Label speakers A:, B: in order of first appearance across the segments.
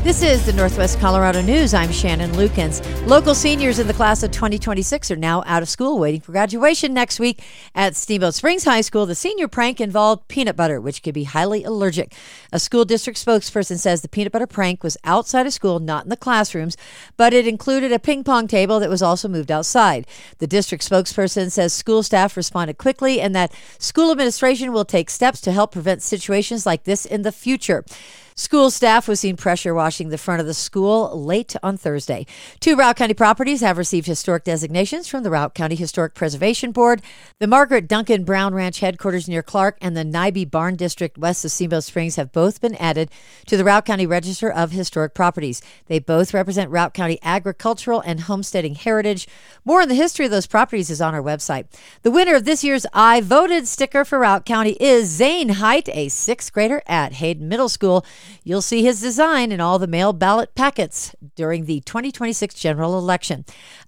A: This is the Northwest Colorado News. I'm Shannon Lukens. Local seniors in the class of 2026 are now out of school waiting for graduation next week at Steamboat Springs High School. The senior prank involved peanut butter, which can be highly allergic. A school district spokesperson says the peanut butter prank was outside of school, not in the classrooms, but it included a ping pong table that was also moved outside. The district spokesperson says school staff responded quickly and that school administration will take steps to help prevent situations like this in the future. School staff was seen pressure washing the front of the school late on Thursday. 2 Routt County properties have received historic designations from the Routt County Historic Preservation Board. The Margaret Duncan Brown Ranch headquarters near Clark and the Nibee Barn District west of Steamboat Springs have both been added to the Routt County Register of Historic Properties. They both represent Routt County agricultural and homesteading heritage. More on the history of those properties is on our website. The winner of this year's I Voted sticker for Routt County is Zane Height, a 6th grader at Hayden Middle School. You'll see his design in all the mail ballot packets during the 2026 general election.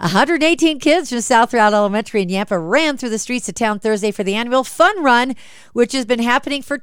A: 118 kids from South Routt Elementary in Yampa ran through the streets of town Thursday for the annual Fun Run, which has been happening for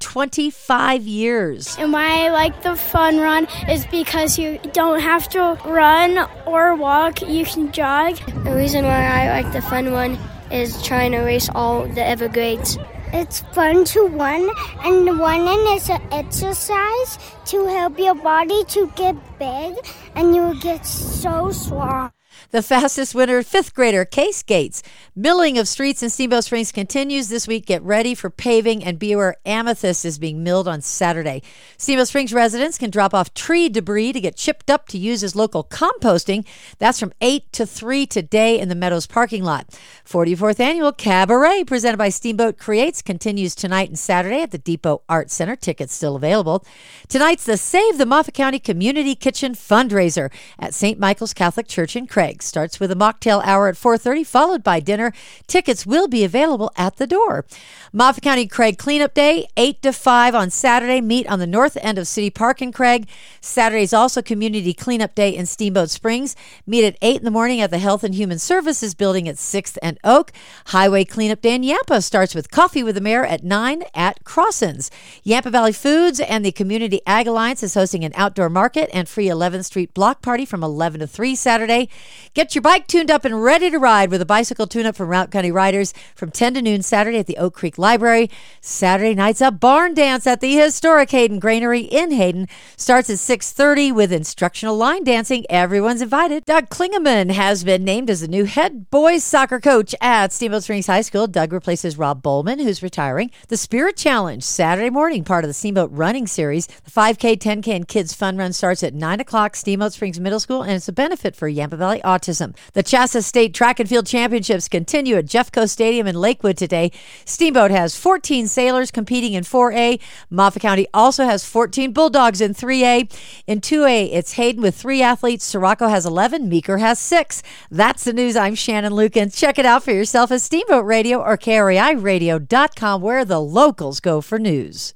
A: 25 years.
B: And why I like the Fun Run is because you don't have to run or walk, you can jog.
C: The reason why I like the Fun Run is trying to race all the Evergrades.
D: It's fun to run, and running is an exercise to help your body to get big, and you get so strong.
A: The fastest winner, 5th grader Case Gates. Milling of streets in Steamboat Springs continues this week. Get ready for paving and beware amethyst is being milled on Saturday. Steamboat Springs residents can drop off tree debris to get chipped up to use as local composting. That's from 8 to 3 today in the Meadows parking lot. 44th Annual Cabaret presented by Steamboat Creates continues tonight and Saturday at the Depot Art Center. Tickets still available. Tonight's the Save the Moffat County Community Kitchen fundraiser at St. Michael's Catholic Church in Craig. Starts with a mocktail hour at 4:30, followed by dinner. Tickets will be available at the door. Moffat County Craig Cleanup Day, 8 to 5 on Saturday. Meet on the north end of City Park in Craig. Saturday is also Community Cleanup Day in Steamboat Springs. Meet at 8 in the morning at the Health and Human Services Building at 6th and Oak. Highway Cleanup Day in Yampa starts with Coffee with the Mayor at 9 at Crossins. Yampa Valley Foods and the Community Ag Alliance is hosting an outdoor market and free 11th Street block party from 11 to 3 Saturday. Get your bike tuned up and ready to ride with a bicycle tune-up from Routt County Riders from 10 to noon Saturday at the Oak Creek Library. Saturday night's a barn dance at the historic Hayden Granary in Hayden. Starts at 6:30 with instructional line dancing. Everyone's invited. Doug Klingeman has been named as the new head boys soccer coach at Steamboat Springs High School. Doug replaces Rob Bowman, who's retiring. The Spirit Challenge, Saturday morning, part of the Steamboat Running Series. The 5K, 10K, and Kids Fun Run starts at 9 o'clock, Steamboat Springs Middle School, and it's a benefit for Yampa Valley Autism. The Chassa State Track and Field Championships continue at Jeffco Stadium in Lakewood today. Steamboat has 14 sailors competing in 4A. Moffat County also has 14 Bulldogs in 3A. In 2A, it's Hayden with 3 athletes. Sirocco has 11. Meeker has 6. That's the news. I'm Shannon Lukens. Check it out for yourself at Steamboat Radio or KRAIRadio.com, where the locals go for news.